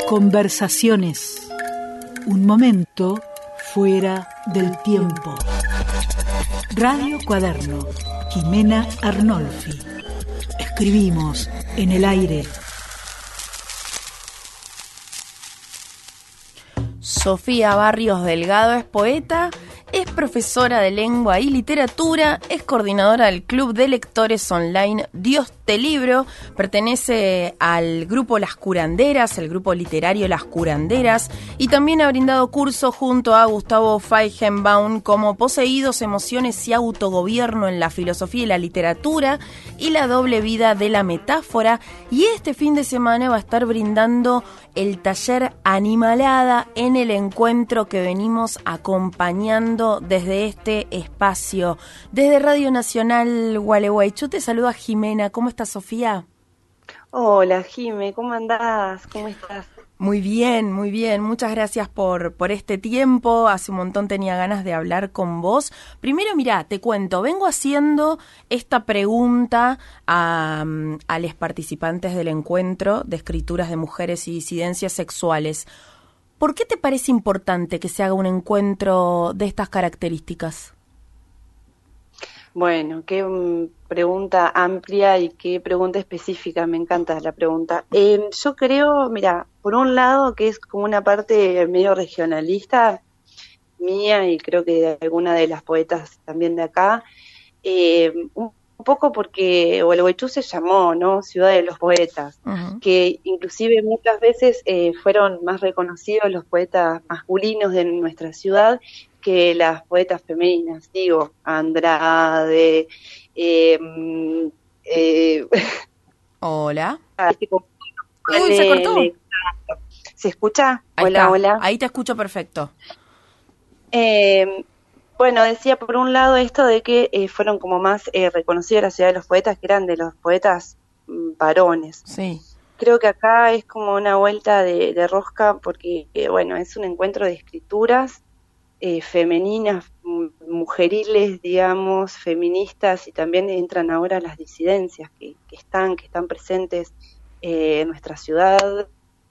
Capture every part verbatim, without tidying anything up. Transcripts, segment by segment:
Conversaciones. Un momento fuera del tiempo. Radio Cuaderno. Jimena Arnolfi. Escribimos en el aire. Sofía Barrios Delgado es poeta, es profesora de lengua y literatura, es coordinadora del Club de Lectores Online Dios te Libro, pertenece al grupo Las Curanderas, el grupo literario Las Curanderas, y también ha brindado cursos junto a Gustavo Feigenbaum como Poseídos, Emociones y Autogobierno en la Filosofía y la Literatura y la Doble Vida de la Metáfora, y este fin de semana va a estar brindando el taller Animalada en el encuentro que venimos acompañando desde este espacio. Desde Radio Nacional Gualeguaychú te saluda Jimena. ¿Cómo estás, Sofía? Hola, Jime, ¿cómo andás? ¿Cómo estás? Muy bien, muy bien. Muchas gracias por, por este tiempo. Hace un montón tenía ganas de hablar con vos. Primero, mirá, te cuento, vengo haciendo esta pregunta a, a los participantes del encuentro de escrituras de mujeres y disidencias sexuales. ¿Por qué te parece importante que se haga un encuentro de estas características? Bueno, qué um, pregunta amplia y qué pregunta específica, me encanta la pregunta. Eh, yo creo, mira, por un lado que es como una parte medio regionalista mía y creo que de alguna de las poetas también de acá, eh, un poco porque Gualeguaychú se llamó, ¿no? Ciudad de los Poetas, uh-huh. que inclusive muchas veces eh, fueron más reconocidos los poetas masculinos de nuestra ciudad que las poetas femeninas, digo, Andrade, eh, eh, hola. Uy, se cortó. ¿Se escucha? Ahí hola, está. Hola. Ahí te escucho perfecto. Eh, bueno, decía por un lado esto de que eh, fueron como más eh, reconocidos la ciudad de los poetas, que eran de los poetas mm, varones. Sí. Creo que acá es como una vuelta de, de rosca porque, eh, bueno, es un encuentro de escrituras Eh, femeninas, mujeriles, digamos, feministas, y también entran ahora las disidencias que, que están, que están presentes eh, en nuestra ciudad.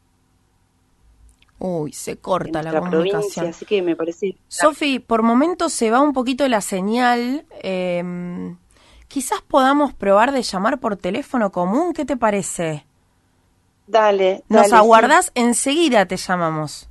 Uy, se corta en la nuestra comunicación. Provincia, así que me parece... Sofi, por momentos se va un poquito la señal. Eh, quizás podamos probar de llamar por teléfono común, ¿qué te parece? Dale, Nos dale, aguardás, sí. Enseguida te llamamos.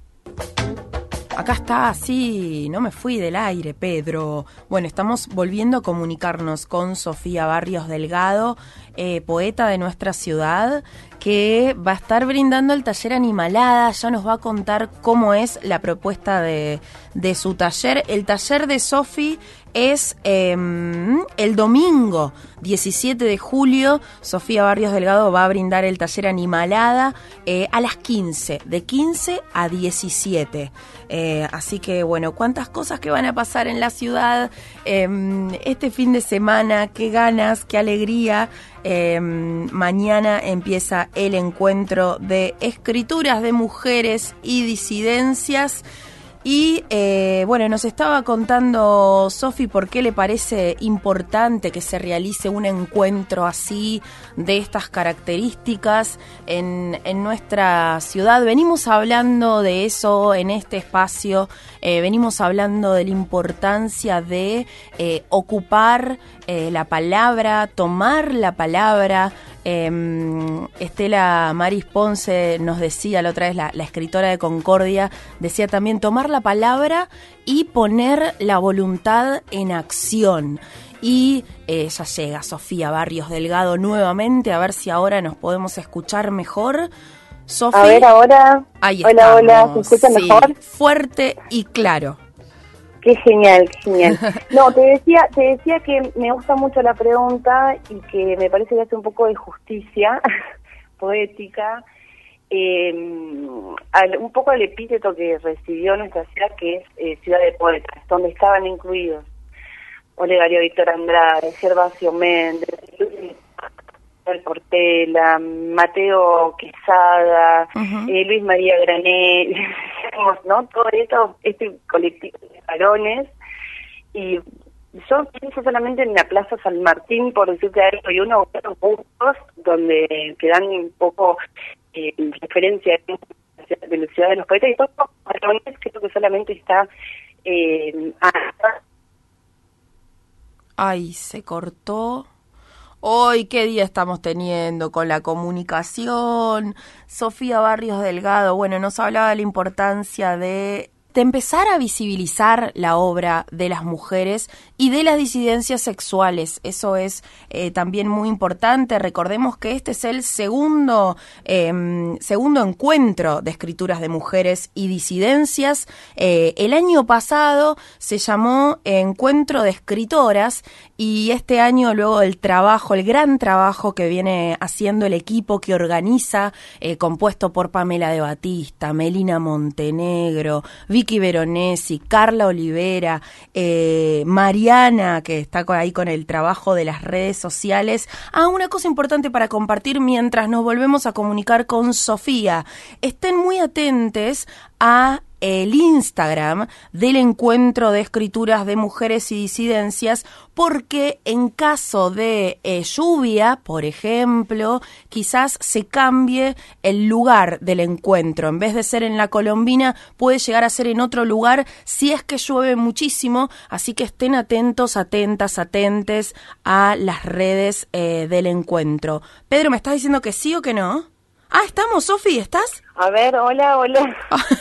Acá está, sí, no me fui del aire, Pedro. Bueno, estamos volviendo a comunicarnos con Sofía Barrios Delgado, eh, poeta de nuestra ciudad, que va a estar brindando el taller Animalada. Ya nos va a contar cómo es la propuesta de, de su taller. El taller de Sofi es eh, el domingo diecisiete de julio. Sofía Barrios Delgado va a brindar el taller Animalada eh, a las quince, de quince a diecisiete. Eh, así que, bueno, cuántas cosas que van a pasar en la ciudad eh, este fin de semana, qué ganas, qué alegría. Eh, mañana empieza el encuentro de escrituras de mujeres y disidencias. Y eh, bueno, nos estaba contando Sofi por qué le parece importante que se realice un encuentro así, de estas características en, en nuestra ciudad. Venimos hablando de eso en este espacio, eh, venimos hablando de la importancia de eh, ocupar eh, la palabra, tomar la palabra. Eh, Estela Maris Ponce nos decía la otra vez, la, la escritora de Concordia, decía también tomar la palabra y poner la voluntad en acción. Y eh, ya llega Sofía Barrios Delgado nuevamente, a ver si ahora nos podemos escuchar mejor. Sofía, a ver ahora. Ahí hola, estamos. Hola, ¿se escucha sí, mejor? Fuerte y claro. Qué genial, qué genial. No, te decía, te decía que me gusta mucho la pregunta y que me parece que hace un poco de justicia poética, eh, al, un poco al epíteto que recibió nuestra ciudad, que es eh, Ciudad de Poetas, donde estaban incluidos Olegario Víctor Andrade, Gervasio Méndez, Luis Portela, Mateo Quesada, uh-huh. eh, Luis María Granel, ¿no? Todo esto, este colectivo de varones, y yo pienso solamente en la Plaza San Martín, por decirte algo, y unos puntos donde que dan un poco eh, referencia de la ciudad de los poetas, y todo creo que solamente está... Eh, Ay, se cortó. Hoy, ¿qué día estamos teniendo con la comunicación? Sofía Barrios Delgado, bueno, nos hablaba de la importancia de, de empezar a visibilizar la obra de las mujeres y de las disidencias sexuales. Eso es eh, también muy importante. Recordemos que este es el segundo, eh, segundo encuentro de escrituras de mujeres y disidencias. Eh, el año pasado se llamó Encuentro de Escritoras, y este año, luego del trabajo, el gran trabajo que viene haciendo el equipo que organiza, eh, compuesto por Pamela de Batista, Melina Montenegro, Vicky Veronesi, Carla Olivera, eh, Mariana, que está ahí con el trabajo de las redes sociales. Ah, una cosa importante para compartir mientras nos volvemos a comunicar con Sofía. Estén muy atentos a el Instagram del Encuentro de Escrituras de Mujeres y Disidencias, porque en caso de eh, lluvia, por ejemplo, quizás se cambie el lugar del encuentro. En vez de ser en La Colombina, puede llegar a ser en otro lugar si es que llueve muchísimo, así que estén atentos, atentas, atentes a las redes eh, del encuentro. Pedro, ¿me estás diciendo que sí o que no? Ah, estamos, Sofi, ¿estás? A ver, hola, hola.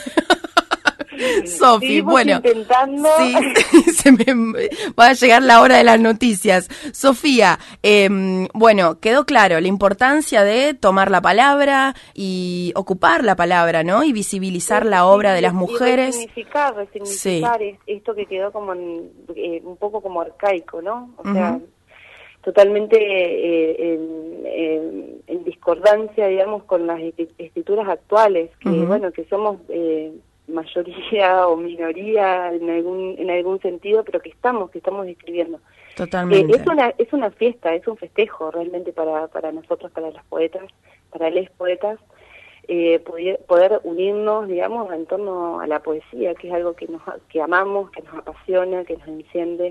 Sofi, bueno, intentando. Sí, se me va a llegar la hora de las noticias. Sofía, eh, bueno, quedó claro la importancia de tomar la palabra y ocupar la palabra, ¿no? Y visibilizar sí, la obra sí, de las mujeres. Y resignificar, resignificar sí. esto que quedó como en, eh, un poco como arcaico, ¿no? O uh-huh. sea, totalmente eh, en, en, en discordancia, digamos, con las escrituras actuales, que uh-huh. bueno, que somos eh, mayoría o minoría en algún en algún sentido, pero que estamos que estamos escribiendo. Totalmente. Eh, es una es una fiesta, es un festejo realmente para para nosotros, para las poetas, para les poetas, eh, poder, poder unirnos, digamos, en torno a la poesía, que es algo que nos que amamos, que nos apasiona, que nos enciende.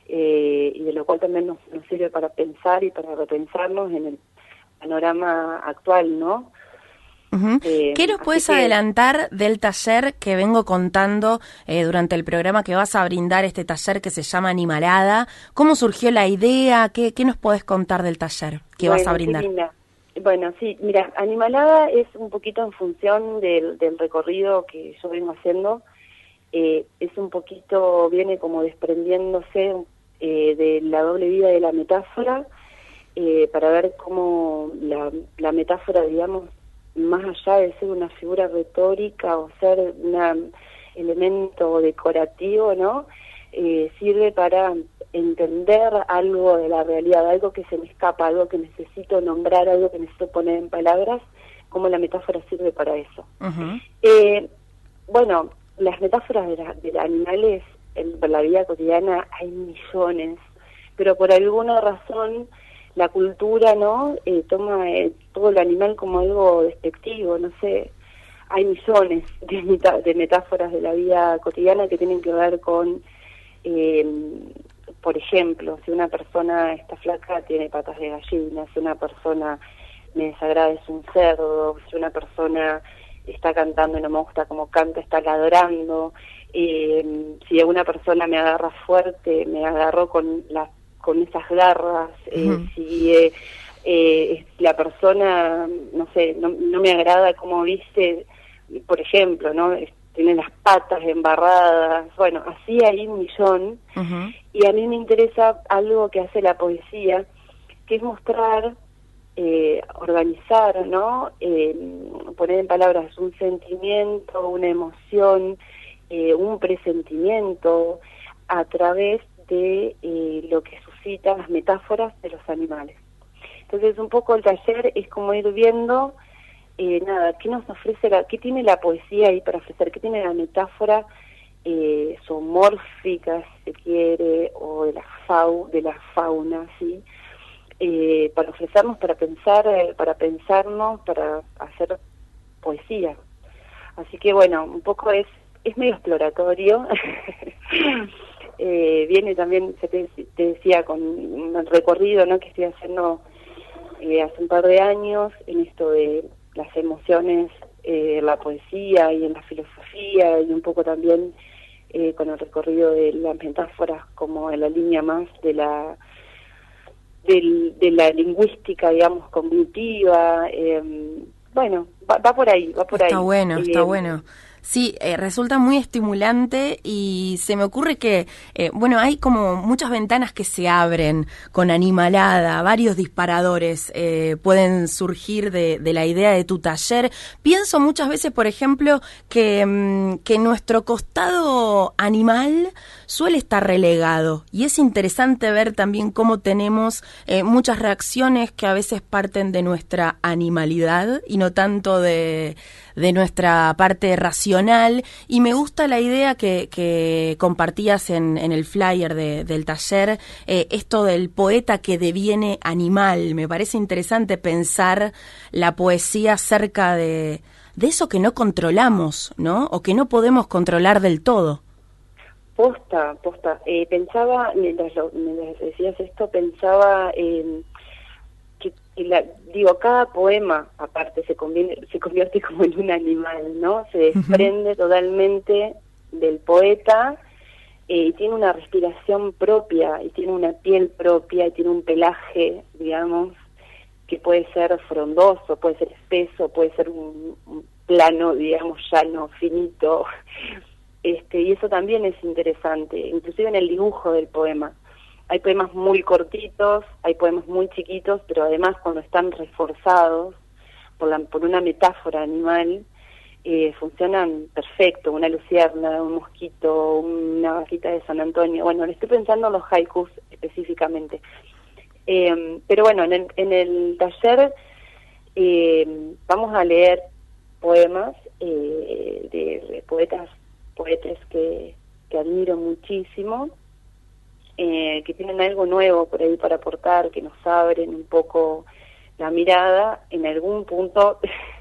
Eh, y de lo cual también nos, nos sirve para pensar y para repensarnos en el panorama actual, ¿no? Uh-huh. Eh, ¿Qué nos puedes que... adelantar del taller que vengo contando eh, durante el programa que vas a brindar, este taller que se llama Animalada? ¿Cómo surgió la idea? ¿Qué, qué nos podés contar del taller que bueno, vas a brindar? Bueno, sí, mira, Animalada es un poquito en función del, del recorrido que yo vengo haciendo. Eh, es un poquito, viene como desprendiéndose eh, de la doble vida de la metáfora, eh, para ver cómo la, la metáfora, digamos, más allá de ser una figura retórica o ser un elemento decorativo, ¿no? Eh, sirve para entender algo de la realidad, algo que se me escapa, algo que necesito nombrar, algo que necesito poner en palabras, cómo la metáfora sirve para eso. Uh-huh. Eh, bueno, las metáforas de, la, de los animales en la vida cotidiana hay millones, pero por alguna razón la cultura, ¿no? Eh, toma eh, todo el animal como algo despectivo, no sé. Hay millones de, meta- de metáforas de la vida cotidiana que tienen que ver con, eh, por ejemplo, si una persona está flaca tiene patas de gallina, si una persona me desagrada es un cerdo, si una persona está cantando y no me gusta como canta, está ladrando, eh, si una persona me agarra fuerte, me agarró con las con esas garras, eh, uh-huh. si eh, eh, la persona, no sé, no, no me agrada cómo viste, por ejemplo, ¿no? Tiene las patas embarradas, bueno, así hay un millón, uh-huh. y a mí me interesa algo que hace la poesía, que es mostrar, eh, organizar, ¿no? Eh, poner en palabras un sentimiento, una emoción, eh, un presentimiento, a través de eh, lo que suscitan las metáforas de los animales. Entonces, un poco el taller es como ir viendo, eh, nada, qué nos ofrece, la, qué tiene la poesía ahí para ofrecer, qué tiene la metáfora eh, zoomórfica, si se quiere, o de la, fau, de la fauna, ¿sí? Eh, para ofrecernos, para pensar, eh, para pensarnos, para hacer poesía. Así que, bueno, un poco es, es medio exploratorio. Eh, viene también, se te, te decía, con un recorrido, ¿no?, que estoy haciendo eh, hace un par de años en esto de las emociones eh, en la poesía y en la filosofía, y un poco también eh, con el recorrido de las metáforas como en la línea más de la del, de la lingüística, digamos, cognitiva. Eh, bueno, va, va por ahí, va por está ahí. bueno, Eh, está bueno. Sí, eh, resulta muy estimulante y se me ocurre que, eh, bueno, hay como muchas ventanas que se abren con animalada, varios disparadores eh, pueden surgir de, de la idea de tu taller. Pienso muchas veces, por ejemplo, que, mm, que nuestro costado animal suele estar relegado y es interesante ver también cómo tenemos eh, muchas reacciones que a veces parten de nuestra animalidad y no tanto de, de nuestra parte racional. Y me gusta la idea que, que compartías en, en el flyer de, del taller, eh, esto del poeta que deviene animal. Me parece interesante pensar la poesía cerca de, de eso que no controlamos, ¿no? O que no podemos controlar del todo. Posta, posta. Eh, pensaba, mientras, lo, mientras decías esto, pensaba en... que, que la, digo, cada poema aparte se convierte, se convierte como en un animal, ¿no? Se desprende uh-huh. totalmente del poeta eh, y tiene una respiración propia, y tiene una piel propia, y tiene un pelaje, digamos, que puede ser frondoso, puede ser espeso, puede ser un, un plano, digamos, llano, finito, este, y eso también es interesante, inclusive en el dibujo del poema. Hay poemas muy cortitos, hay poemas muy chiquitos, pero además cuando están reforzados por, la, por una metáfora animal, eh, funcionan perfecto. Una lucierna, un mosquito, una vaquita de San Antonio. Bueno, le estoy pensando en los haikus específicamente. Eh, pero bueno, en el, en el taller eh, vamos a leer poemas eh, de, de poetas, poetas que, que admiro muchísimo. Eh, que tienen algo nuevo por ahí para aportar, que nos abren un poco la mirada. En algún punto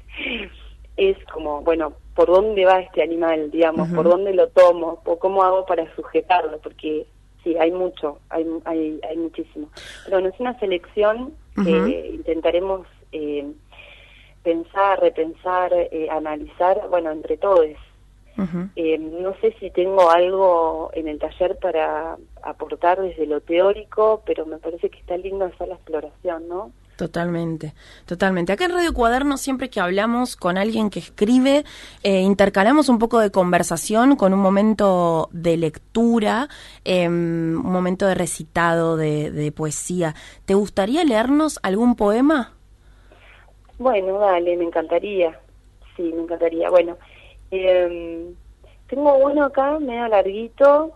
es como, bueno, ¿por dónde va este animal, digamos? Uh-huh. ¿Por dónde lo tomo? ¿Por cómo hago para sujetarlo? Porque sí, hay mucho, hay hay, hay muchísimo. Pero bueno, es una selección uh-huh. que intentaremos eh, pensar, repensar, eh, analizar, bueno, entre todos. Uh-huh. Eh, no sé si tengo algo en el taller para aportar desde lo teórico, pero me parece que está lindo hacer la exploración, ¿no? Totalmente, totalmente. Acá en Radio Cuaderno, siempre que hablamos con alguien que escribe, eh, intercalamos un poco de conversación con un momento de lectura, eh, un momento de recitado de, de poesía. ¿Te gustaría leernos algún poema? Bueno, dale, me encantaría. Sí, me encantaría. Bueno, Eh, tengo uno acá, medio larguito,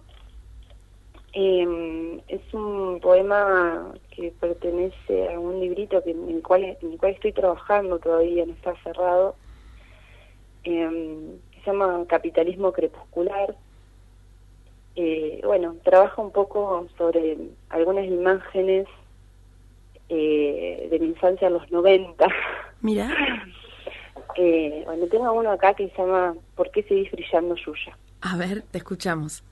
eh, es un poema que pertenece a un librito que, en, el cual, en el cual estoy trabajando todavía, no está cerrado, eh, se llama Capitalismo Crepuscular. Eh, bueno, trabaja un poco sobre algunas imágenes eh, de mi infancia en los noventa. Mira. Eh, bueno, tengo uno acá que se llama ¿Por qué seguís brillando, Yuya? A ver, te escuchamos.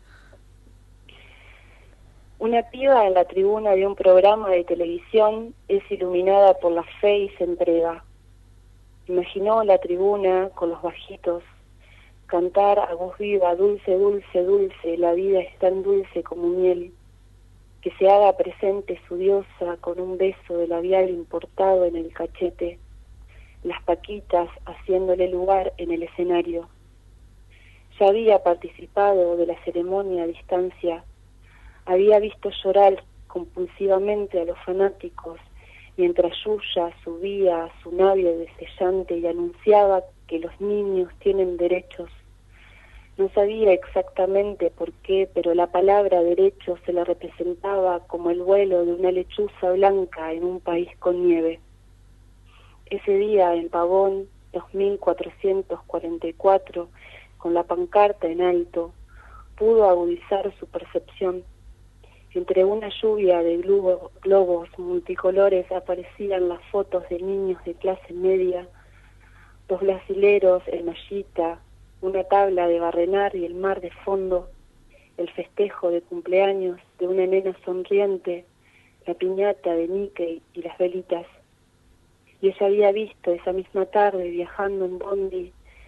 Una piba en la tribuna de un programa de televisión es iluminada por la fe y se entrega. Imaginó la tribuna con los bajitos, cantar a voz viva, dulce, dulce, dulce, la vida es tan dulce como miel. Que se haga presente su diosa con un beso de labial importado en el cachete. Las paquitas haciéndole lugar en el escenario. Ya había participado de la ceremonia a distancia, había visto llorar compulsivamente a los fanáticos, mientras Yuya subía a su nave destellante y anunciaba que los niños tienen derechos. No sabía exactamente por qué, pero la palabra derecho se le representaba como el vuelo de una lechuza blanca en un país con nieve. Ese día en Pavón, dos mil cuatrocientos cuarenta y cuatro, con la pancarta en alto, pudo agudizar su percepción. Entre una lluvia de globo, globos multicolores aparecían las fotos de niños de clase media, los brasileros en mallita, una tabla de barrenar y el mar de fondo, el festejo de cumpleaños de una nena sonriente, la piñata de Mickey y las velitas. Y ella había visto esa misma tarde, viajando en bondi,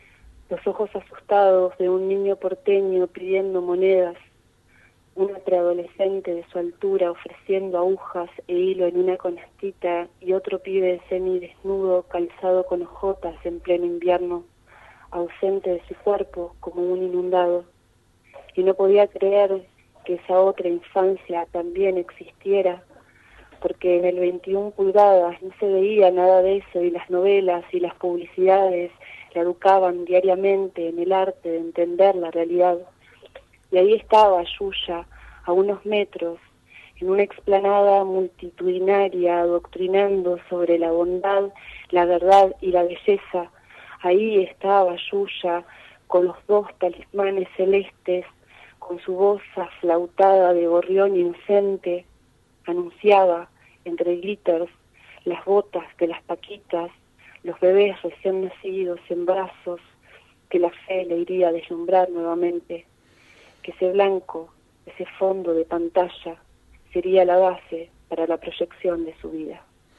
los ojos asustados de un niño porteño pidiendo monedas, una preadolescente de su altura ofreciendo agujas e hilo en una canastita y otro pibe semidesnudo calzado con hojotas en pleno invierno, ausente de su cuerpo como un inundado. Y no podía creer que esa otra infancia también existiera, porque en el veintiún pulgadas no se veía nada de eso y las novelas y las publicidades la educaban diariamente en el arte de entender la realidad. Y ahí estaba Yuya, a unos metros, en una explanada multitudinaria, adoctrinando sobre la bondad, la verdad y la belleza. Ahí estaba Yuya, con los dos talismanes celestes, con su voz aflautada de gorrión inocente, anunciaba, entre glitters, las botas de las paquitas, los bebés recién nacidos en brazos, que la fe le iría a deslumbrar nuevamente, que ese blanco, ese fondo de pantalla, sería la base para la proyección de su vida.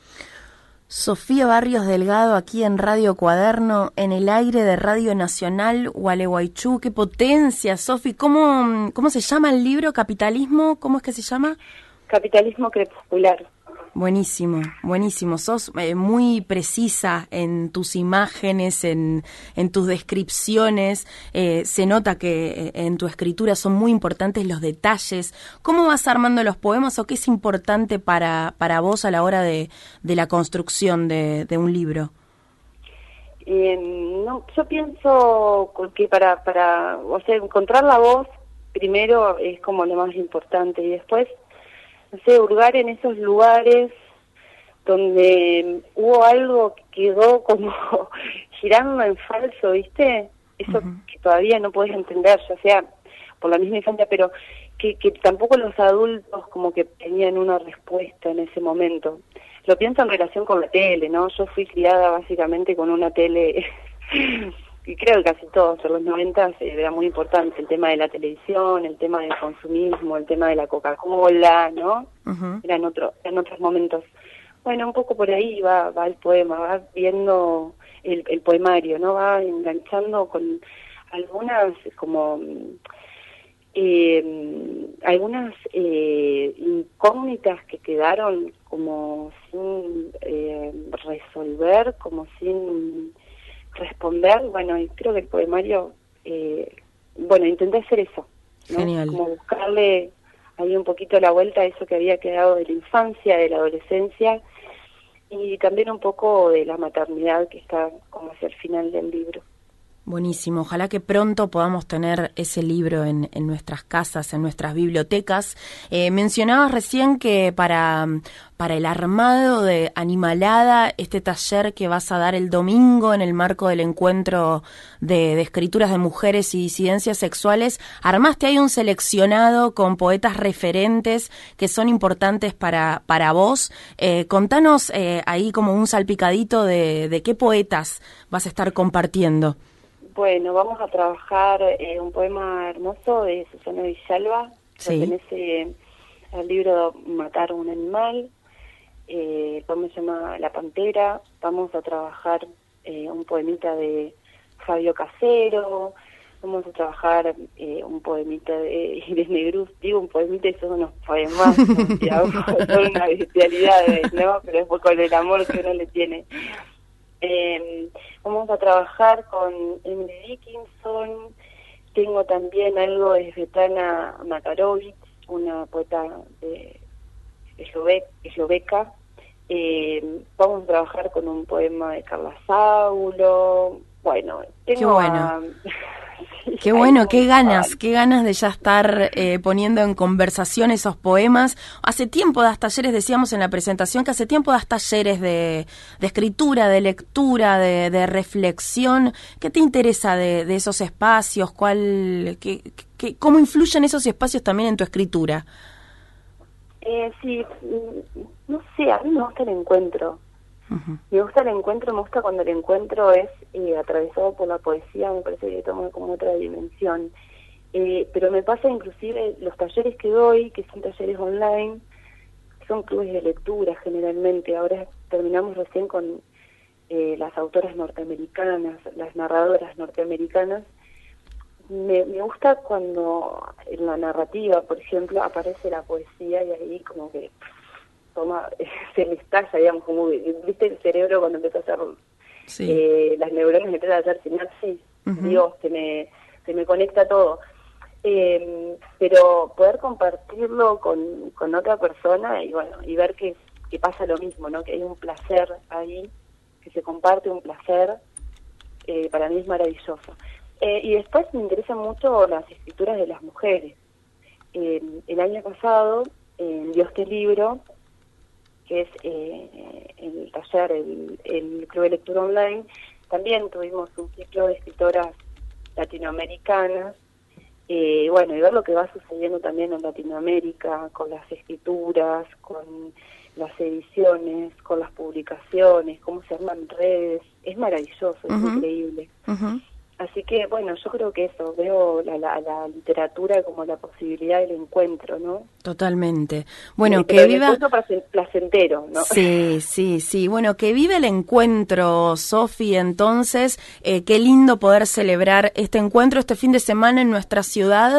Sofía Barrios Delgado, aquí en Radio Cuaderno, en el aire de Radio Nacional Gualeguaychú. ¡Qué potencia, Sofi! ¿Cómo, ¿Cómo se llama el libro? ¿Capitalismo? ¿Cómo es que se llama? Capitalismo crepuscular. Buenísimo, buenísimo. Sos eh, muy precisa en tus imágenes, en, en tus descripciones. Eh, se nota que eh, en tu escritura son muy importantes los detalles. ¿Cómo vas armando los poemas o qué es importante para, para vos a la hora de, de la construcción de, de un libro? Eh, no, yo pienso que para, para, o sea, encontrar la voz primero es como lo más importante y después, no sé, hurgar en esos lugares donde hubo algo que quedó como girando en falso, ¿viste? Eso uh-huh. que todavía no puedes entender, ya sea por la misma infancia, pero que, que tampoco los adultos como que tenían una respuesta en ese momento. Lo pienso en relación con la tele, ¿no? Yo fui criada básicamente con una tele, y creo que casi todos, en los noventas era muy importante el tema de la televisión, el tema del consumismo, el tema de la Coca-Cola, ¿no? Uh-huh. Eran, otro, eran otros momentos. Bueno, un poco por ahí va, va el poema, va viendo el, el poemario, ¿no? Va enganchando con algunas como... Eh, algunas eh, incógnitas que quedaron como sin eh, resolver, como sin responder. Bueno, y creo que el poemario, eh, bueno, intenté hacer eso, ¿no? Genial. Como buscarle ahí un poquito la vuelta a eso que había quedado de la infancia, de la adolescencia, y también un poco de la maternidad que está como hacia el final del libro. Buenísimo, ojalá que pronto podamos tener ese libro en, en nuestras casas, en nuestras bibliotecas. Eh, mencionabas recién que para, para el armado de Animalada, este taller que vas a dar el domingo en el marco del encuentro de, de escrituras de mujeres y disidencias sexuales, armaste ahí un seleccionado con poetas referentes que son importantes para, para vos. Eh, contanos eh, ahí como un salpicadito de, de qué poetas vas a estar compartiendo. Bueno, vamos a trabajar eh, un poema hermoso de Susana Villalba, sí. Pertenece al libro Matar un animal, eh, el poema se llama La Pantera. Vamos a trabajar eh, un poemita de Fabio Casero, vamos a trabajar eh, un poemita de Inés Negruz, digo un poemita y son unos poemas, son una bestialidad, ¿no? Pero es con el amor que uno le tiene. Eh, vamos a trabajar con Emily Dickinson. Tengo también algo de Svetlana Makarovich, una poeta de Eslobe- esloveca. Eh, vamos a trabajar con un poema de Carla Saulo. Bueno, tengo Qué bueno. A... sí, qué bueno, qué ganas, fan. qué ganas de ya estar eh, poniendo en conversación esos poemas. Hace tiempo das talleres, decíamos en la presentación que hace tiempo das talleres de, de escritura, de lectura, de, de reflexión. ¿Qué te interesa de, de esos espacios? ¿Cuál, qué, qué, ¿Cómo influyen esos espacios también en tu escritura? Eh, sí, no sé, a mí me gusta el encuentro. Uh-huh. Me gusta el encuentro, me gusta cuando el encuentro es eh, atravesado por la poesía, me parece que toma como otra dimensión. Eh, pero me pasa inclusive los talleres que doy, que son talleres online, son clubes de lectura generalmente. Ahora terminamos recién con eh, las autoras norteamericanas, las narradoras norteamericanas, me, me gusta cuando en la narrativa, por ejemplo, aparece la poesía y ahí como que toma, se me estalla, digamos, como que, viste el cerebro cuando empieza a hacer, sí. eh, las neuronas empiezan a hacer sinapsis, uh-huh. Dios, se me, se me conecta todo. Eh, pero poder compartirlo con, con otra persona y bueno, y ver que, que pasa lo mismo, ¿no? Que hay un placer ahí, que se comparte un placer, eh, para mí es maravilloso. Eh, y después me interesan mucho las escrituras de las mujeres. Eh, el año pasado, en Dios te libro, que es eh, el taller, el, el Club de Lectura Online, también tuvimos un ciclo de escritoras latinoamericanas, eh, bueno, y ver lo que va sucediendo también en Latinoamérica, con las escrituras, con las ediciones, con las publicaciones, cómo se arman redes, es maravilloso, uh-huh. Es increíble. Uh-huh. Así que, bueno, yo creo que eso, veo la, la, la literatura como la posibilidad del encuentro, ¿no? Totalmente. Bueno, sí, que viva... el encuentro placentero, ¿no? Sí, sí, sí. Bueno, que vive el encuentro, Sofi, entonces. Eh, qué lindo poder celebrar este encuentro este fin de semana en nuestra ciudad.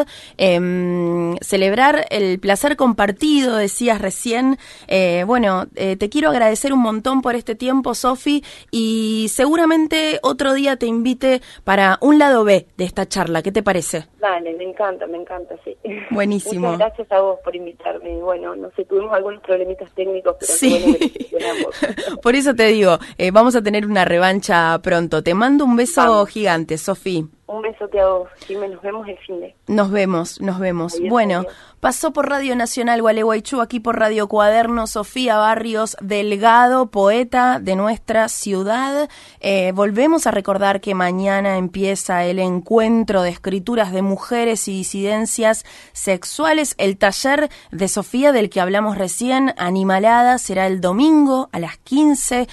Eh, celebrar el placer compartido, decías recién. Eh, bueno, eh, te quiero agradecer un montón por este tiempo, Sofi, y seguramente otro día te invite para un lado B de esta charla. ¿Qué te parece? Dale, me encanta, me encanta, sí. Buenísimo. Muchas gracias a vos por invitarme. Bueno, no sé, tuvimos algunos problemitas técnicos, pero sí. Qué bueno que gestionamos. Por eso te digo, eh, vamos a tener una revancha pronto. Te mando un beso vamos. gigante, Sofi. Un besote a vos, Jimé, nos vemos el fin de. Nos vemos, nos vemos. Adiós, bueno, adiós. Pasó por Radio Nacional Gualeguaychú, aquí por Radio Cuaderno, Sofía Barrios Delgado, poeta de nuestra ciudad. Eh, volvemos a recordar que mañana empieza el encuentro de escrituras de mujeres y disidencias sexuales. El taller de Sofía del que hablamos recién, Animalada, será el domingo a las quince